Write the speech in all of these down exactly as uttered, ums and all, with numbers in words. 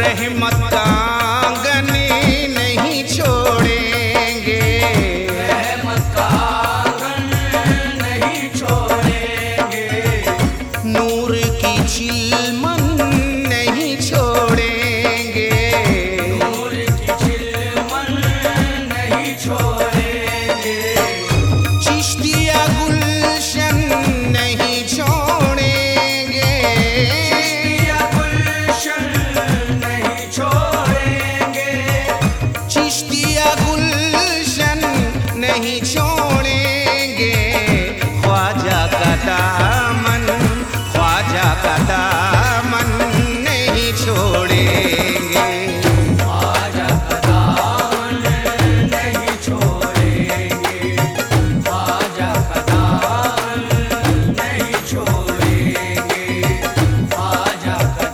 रहमत का आंगन नहीं छोड़ेंगे, रहमत का आंगन नहीं छोड़ेंगे, नूर की चिलमन नहीं छोड़ेंगे, नूर की चिलमन नहीं छोड़ेंगे, चिश्तिया गुलशन नहीं छोड़ेंगे, चिश्तिया गुलशन नहीं छोड़ेंगे, चिश्तिया गुलशन नहीं छोड़ेंगे, ख्वाजा का दामन, ख्वाजा का दामन नहीं छोड़ेंगे, ख्वाजा का दामन नहीं छोड़ेंगे, ख्वाजा का दामन नहीं छोड़ेंगे, ख्वाजा का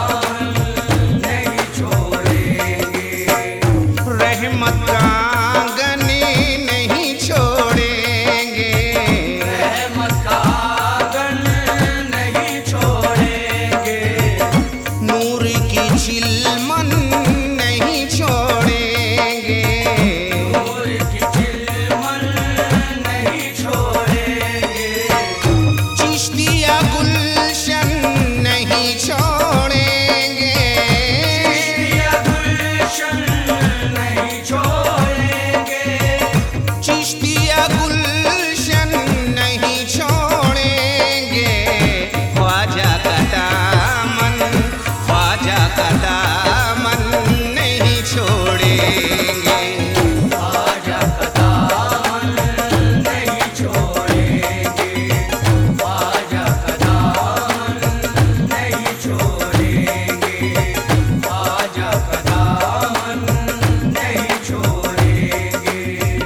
दामन नहीं छोड़ेंगे, रहमत का आंगन नहीं छोड़ेंगे, रहमत का आंगन नहीं छोड़ेंगे, नूर की चिलमन नहीं छोड़ेंगे, नूर की चिलमन नहीं छोड़ेंगे, चिश्तिया गुलशन नहीं छोड़ेंगे, चिश्तिया गुलशन नहीं छोड़ेंगे, चिश्तिया गुलशन नहीं छोड़ेंगे, ख्वाजा का दामन, ख्वाजा का दामन नहीं छोड़ेंगे, ख्वाजा का दामन नहीं छोड़ेंगे, ख्वाजा का दामन नहीं छोड़ेंगे, ख्वाजा का दामन नहीं छोड़ेंगे,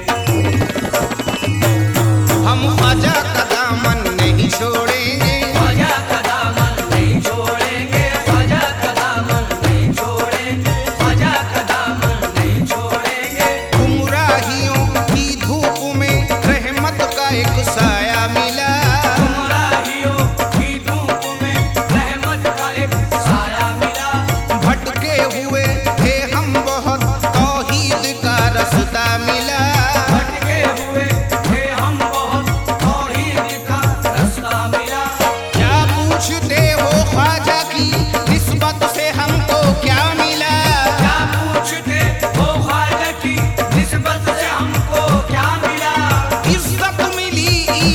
हम ख्वाजा का दामन नहीं छोड़ेंगे, ख्वाजा का दामन नहीं छोड़ेंगे, ख्वाजा का दामन नहीं छोड़ेंगे, ख्वाजा का दामन नहीं छोड़ेंगे, गुमराहियों की धूप में रहमत का एक साया मिला, गुमराहियों की धूप में रहमत का एक साया मिला, भटके हुए थे हम बहुत, तौहीद का रास्ता मिला, भटके हुए थे हम बहुत, तौहीद का रास्ता मिला, क्या पूछते हो ख्वाजा की निस्बत से हमको क्या मिला, क्या पूछते हो ख्वाजा की निस्बत से हमको क्या मिला, इज्जत मिली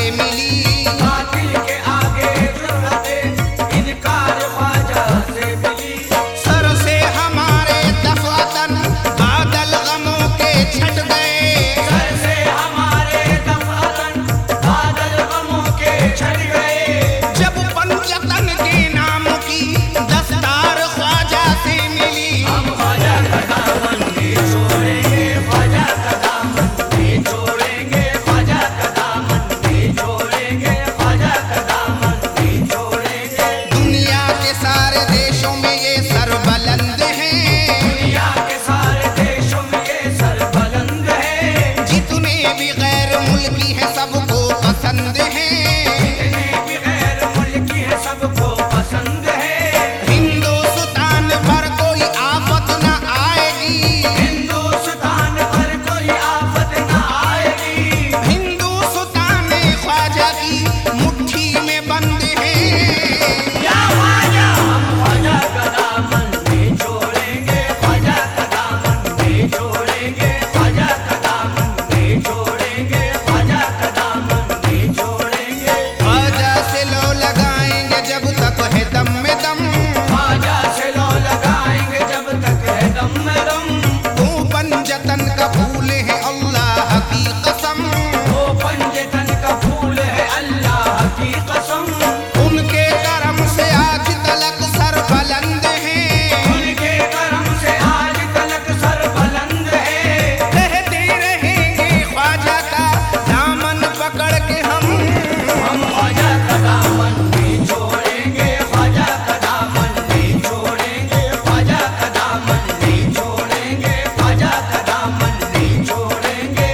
से मिली। बातिल के आगे जुर्रते इनकार ख्वाजा से मिली। सर से हमारे दफातन बादल गमों के छट गए। सर से हमारे दफातन बादल गमों के छट गए। जब पंचतन के नाम की दस्तार ख्वाजा से मिली। हम ख्वाजा का दामन नहीं छोड़ेंगे, ख्वाजा का दामन नहीं छोड़ेंगे, ख्वाजा का दामन नहीं छोड़ेंगे, ख्वाजा का दामन नहीं छोड़ेंगे। दुनिया के सारे देशों में ये सर बुलंद हैं। दुनिया के सारे देशों में ये सर बुलंद है। जितने भी गैर मुल्की हैं सबको पसंद हैं। जितने भी गैर मुल्की है सबको पसंद है। हिंदुस्तान पर कोई आफत न आएगी। हिंदुस्तान पर कोई आफत न आएगी। हिंदुस्तान ख्वाजा की मुट्ठी में बंद है। या ख्वाजा हम ख्वाजा का दामन नहीं छोड़ेंगे, ख्वाजा का दामन नहीं छोड़ेंगे, ख्वाजा का दामन नहीं छोड़ेंगे, ख्वाजा का दामन नहीं छोड़ेंगे। ख्वाजा से लो लगाएंगे जब तक है दम में दम। ख्वाजा से लो लगाएंगे जब तक है दम में दम। तू पंजतन का फूल है अल्लाह की कसम। वो पंजतन का फूल है अल्लाह की कसम। उनके करम से आज तलक सर बुलंद हैं। उनके करम से आज तलक सर बुलंद है। रहते रहेंगे ख्वाजा का दामन पकड़ के हम। हम ख्वाजा का दामन नहीं छोड़ेंगे, ख्वाजा का दामन नहीं छोड़ेंगे, ख्वाजा का दामन नहीं छोड़ेंगे, ख्वाजा का दामन नहीं छोड़ेंगे।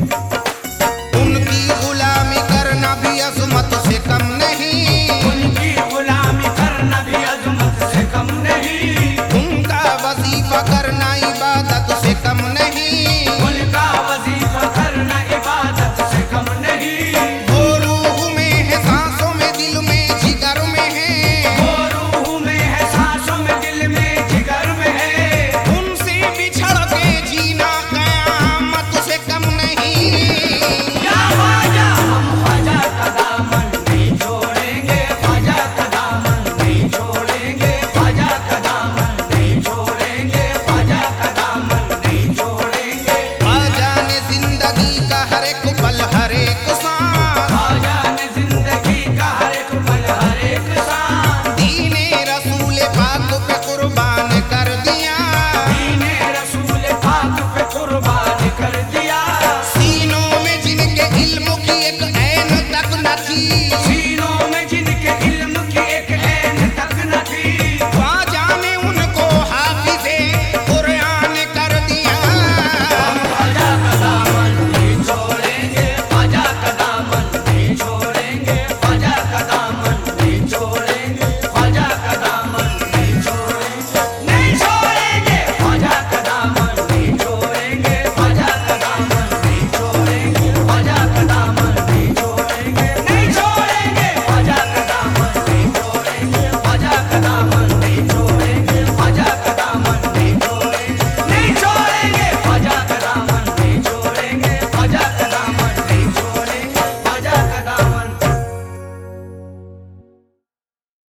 उनकी गुलामी करना भी अजमत से कम नहीं। उनकी गुलामी करना भी अजमत से कम नहीं। उनका वजीफा करना इबादत से कम नहीं। उनका वजीफा करना इबादत से कम नहीं। वो रूह में है सांसों में दिल में जिगर में है। वो रूह में है सांसों में दिल में जिगर में है। उनसे बिछड़ के जीना कयामत से कम नहीं। या ख्वाजा हम ख्वाजा का दामन नहीं छोड़ेंगे, ख्वाजा का दामन नहीं छोड़ेंगे, ख्वाजा का दामन नहीं छोड़ेंगे, ख्वाजा का दामन नहीं छोड़ेंगे। ख्वाजा ने जिंदगी का हर एक पल हर एक सांस ख्वाजा ने जिंदगी का हर एक पल हर एक सांस दीने रसूल पाक पे कुर्बान कर दिया। दीने रसूल पाक पे कुर्बान कर दिया। सीनों में जिनके इल्म की एक